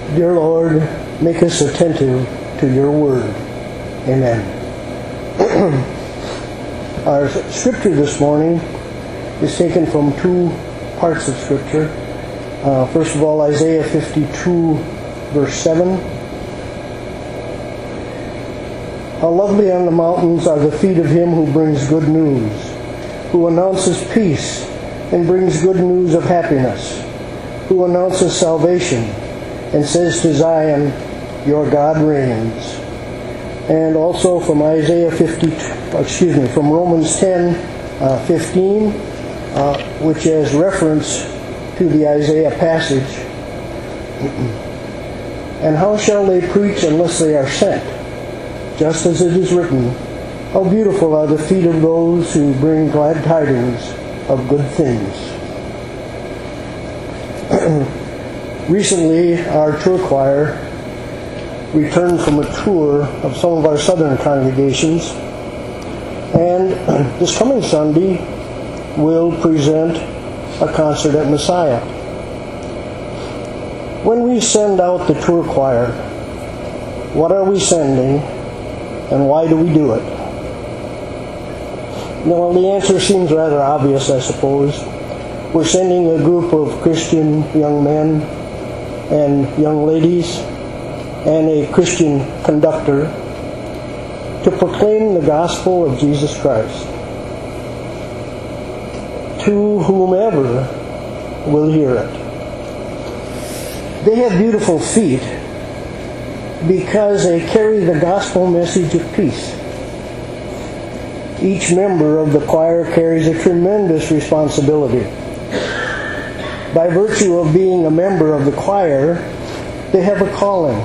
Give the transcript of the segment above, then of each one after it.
Dear Lord, make us attentive to your word. Amen. Our scripture this morning is taken from two parts of scripture. First of all, Isaiah 52, verse 7. How lovely on the mountains are the feet of him who brings good news, who announces peace and brings good news of happiness, who announces salvation and says to Zion, your God reigns. And also from from Romans 10:15, which has reference to the Isaiah passage. And how shall they preach unless they are sent? Just as it is written, how beautiful are the feet of those who bring glad tidings of good things. Recently, our tour choir returned from a tour of some of our southern congregations, and this coming Sunday we'll present a concert at Messiah. When we send out the tour choir, what are we sending, and why do we do it? Well, the answer seems rather obvious, I suppose. We're sending a group of Christian young men and young ladies and a Christian conductor to proclaim the gospel of Jesus Christ to whomever will hear it. They have beautiful feet because they carry the gospel message of peace. Each member of the choir carries a tremendous responsibility. By virtue of being a member of the choir, they have a calling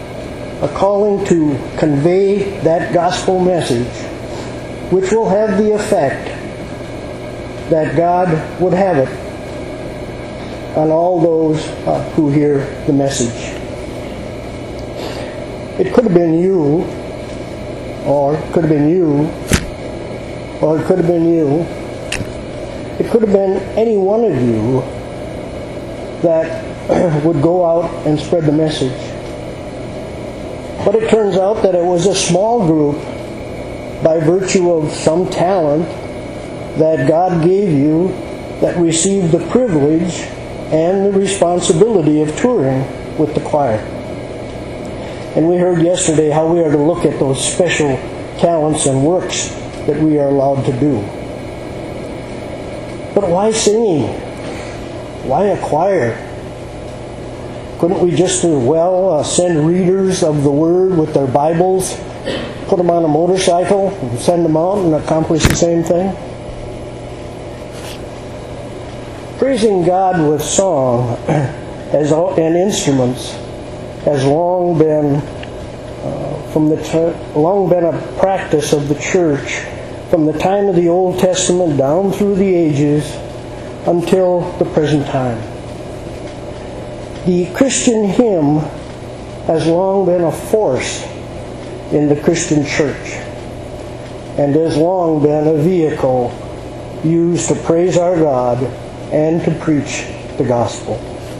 to convey that gospel message, which will have the effect that God would have it on all those who hear the message. It could have been you, or it could have been you, or it could have been you. It could have been any one of you that would go out and spread the message. But it turns out that it was a small group, by virtue of some talent that God gave you, that received the privilege and the responsibility of touring with the choir. And we heard yesterday how we are to look at those special talents and works that we are allowed to do. But why singing? Why a choir? Couldn't we just send readers of the Word with their Bibles, put them on a motorcycle, and send them out and accomplish the same thing? Praising God with song and instruments has long been a practice of the church from the time of the Old Testament down through the ages until the present time. The Christian hymn has long been a force in the Christian church and has long been a vehicle used to praise our God and to preach the gospel.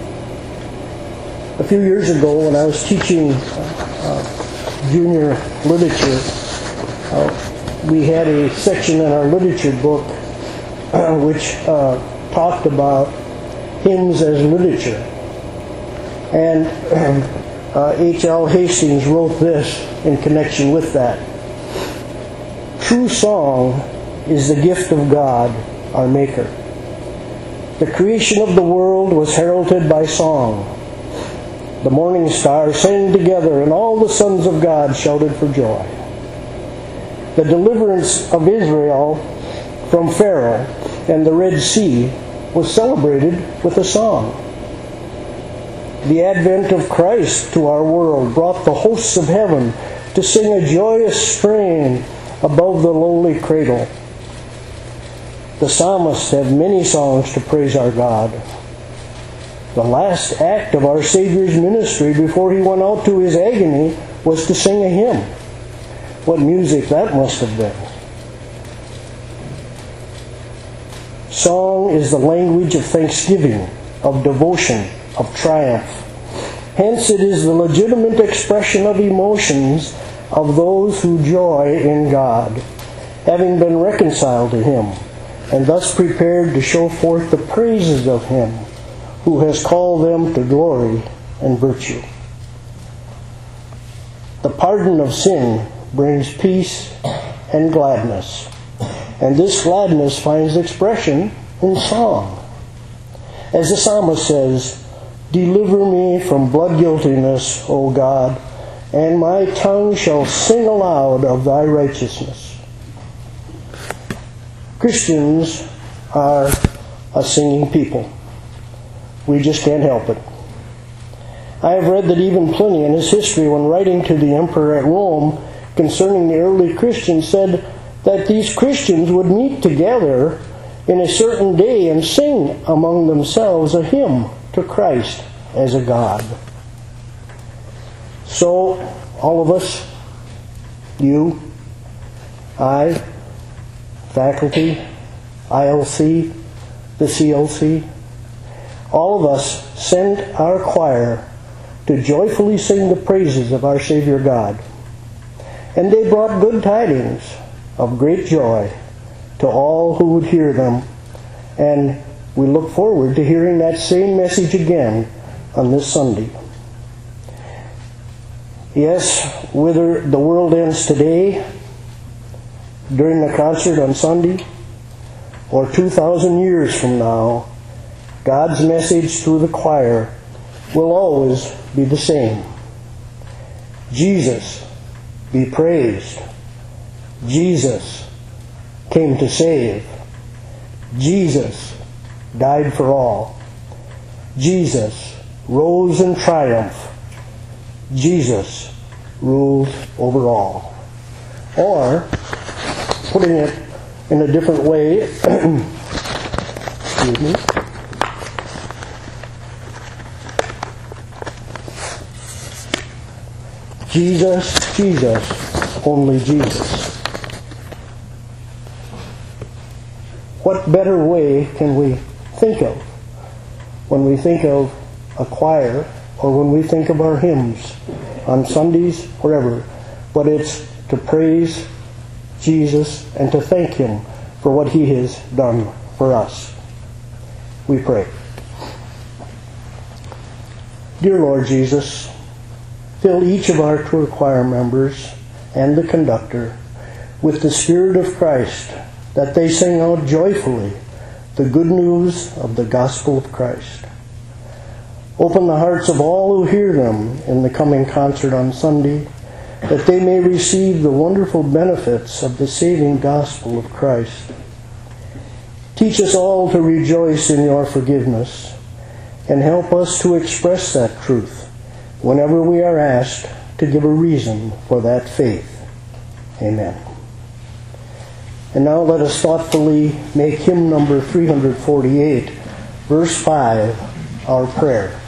A few years ago, when I was teaching junior literature, we had a section in our literature book which talked about hymns as literature. And H.L. Hastings wrote this in connection with that. True song is the gift of God, our Maker. The creation of the world was heralded by song. The morning stars sang together, and all the sons of God shouted for joy. The deliverance of Israel from Pharaoh and the Red Sea was celebrated with a song. The advent of Christ to our world brought the hosts of heaven to sing a joyous strain above the lowly cradle. The psalmists have many songs to praise our God. The last act of our Savior's ministry before he went out to his agony was to sing a hymn. What music that must have been. Song is the language of thanksgiving, of devotion, of triumph. Hence it is the legitimate expression of emotions of those who joy in God, having been reconciled to Him, and thus prepared to show forth the praises of Him who has called them to glory and virtue. The pardon of sin brings peace and gladness, and this gladness finds expression in song. As the psalmist says, "Deliver me from blood guiltiness, O God, and my tongue shall sing aloud of thy righteousness." Christians are a singing people. We just can't help it. I have read that even Pliny in his history, when writing to the emperor at Rome concerning the early Christians, said that these Christians would meet together in a certain day and sing among themselves a hymn to Christ as a God. So, all of us, you, I, faculty, ILC, the CLC, all of us send our choir to joyfully sing the praises of our Savior God. And they brought good tidings of great joy to all who would hear them, and we look forward to hearing that same message again on this Sunday. Yes, whether the world ends today, during the concert on Sunday, or 2,000 years from now, God's message through the choir will always be the same. Jesus be praised. Jesus came to save. Jesus died for all. Jesus rose in triumph. Jesus rules over all. Or, putting it in a different way, excuse me, Jesus, Jesus, only Jesus. What better way can we think of when we think of a choir or when we think of our hymns on Sundays, wherever, but it's to praise Jesus and to thank Him for what He has done for us. We pray. Dear Lord Jesus, fill each of our tour choir members and the conductor with the Spirit of Christ, that they sing out joyfully the good news of the gospel of Christ. Open the hearts of all who hear them in the coming concert on Sunday, that they may receive the wonderful benefits of the saving gospel of Christ. Teach us all to rejoice in your forgiveness, and help us to express that truth whenever we are asked to give a reason for that faith. Amen. And now let us thoughtfully make hymn number 348, verse 5, our prayer.